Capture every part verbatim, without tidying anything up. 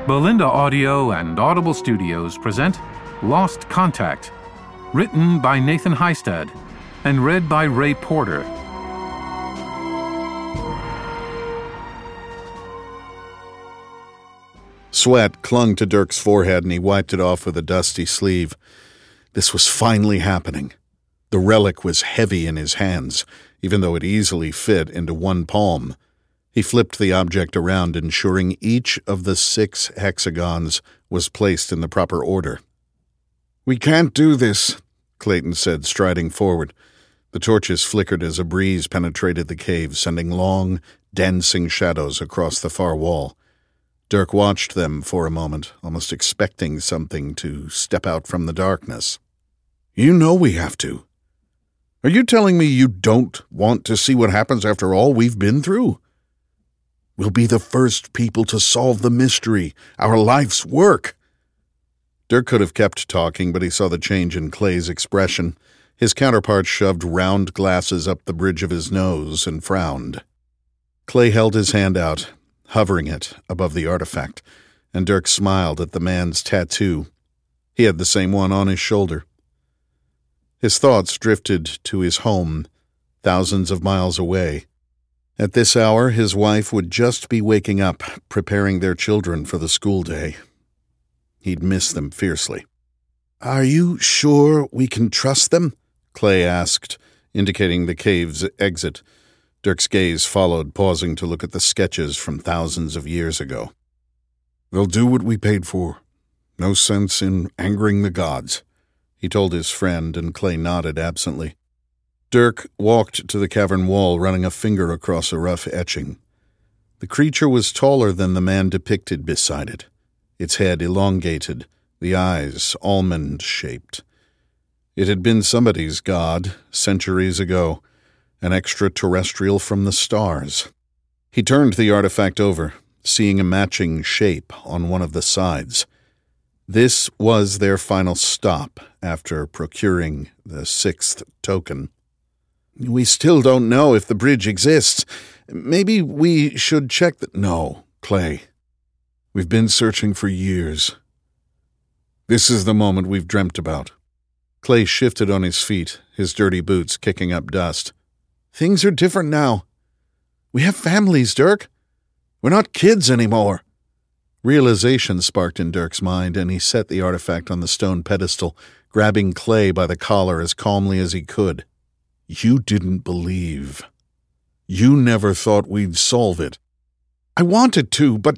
Belinda Audio and Audible Studios present Lost Contact, written by Nathan Heistad and read by Ray Porter. Sweat clung to Dirk's forehead and he wiped it off with a dusty sleeve. This was finally happening. The relic was heavy in his hands, even though it easily fit into one palm. He flipped the object around, ensuring each of the six hexagons was placed in the proper order. "We can't do this," Clayton said, striding forward. The torches flickered as a breeze penetrated the cave, sending long, dancing shadows across the far wall. Dirk watched them for a moment, almost expecting something to step out from the darkness. "You know we have to. Are you telling me you don't want to see what happens after all we've been through? We'll be the first people to solve the mystery, our life's work." Dirk could have kept talking, but he saw the change in Clay's expression. His counterpart shoved round glasses up the bridge of his nose and frowned. Clay held his hand out, hovering it above the artifact, and Dirk smiled at the man's tattoo. He had the same one on his shoulder. His thoughts drifted to his home, thousands of miles away. At this hour, his wife would just be waking up, preparing their children for the school day. He'd miss them fiercely. "Are you sure we can trust them?" Clay asked, indicating the cave's exit. Dirk's gaze followed, pausing to look at the sketches from thousands of years ago. "They'll do what we paid for. No sense in angering the gods," he told his friend, and Clay nodded absently. Dirk walked to the cavern wall, running a finger across a rough etching. The creature was taller than the man depicted beside it, its head elongated, the eyes almond-shaped. It had been somebody's god, centuries ago, an extraterrestrial from the stars. He turned the artifact over, seeing a matching shape on one of the sides. This was their final stop after procuring the sixth token. "We still don't know if the bridge exists. Maybe we should check the—" "No, Clay. We've been searching for years. This is the moment we've dreamt about." Clay shifted on his feet, his dirty boots kicking up dust. "Things are different now. We have families, Dirk. We're not kids anymore." Realization sparked in Dirk's mind, and he set the artifact on the stone pedestal, grabbing Clay by the collar as calmly as he could. "You didn't believe. You never thought we'd solve it." "I wanted to, but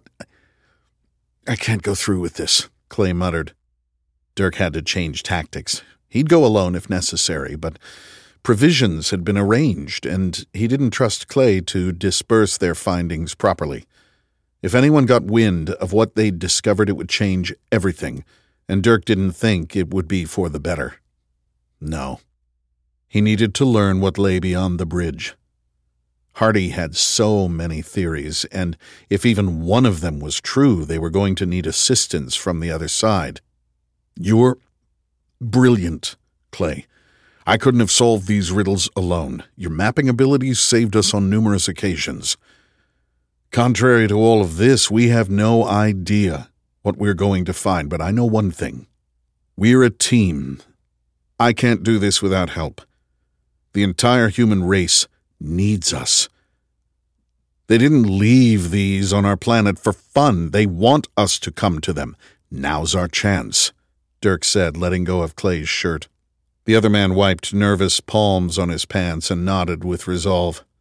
I can't go through with this," Clay muttered. Dirk had to change tactics. He'd go alone if necessary, but provisions had been arranged, and he didn't trust Clay to disperse their findings properly. If anyone got wind of what they'd discovered, it would change everything, and Dirk didn't think it would be for the better. No. He needed to learn what lay beyond the bridge. Hardy had so many theories, and if even one of them was true, they were going to need assistance from the other side. "You're brilliant, Clay. I couldn't have solved these riddles alone. Your mapping abilities saved us on numerous occasions. Contrary to all of this, we have no idea what we're going to find, but I know one thing. We're a team. I can't do this without help. The entire human race needs us. They didn't leave these on our planet for fun. They want us to come to them. Now's our chance," Dirk said, letting go of Clay's shirt. The other man wiped nervous palms on his pants and nodded with resolve.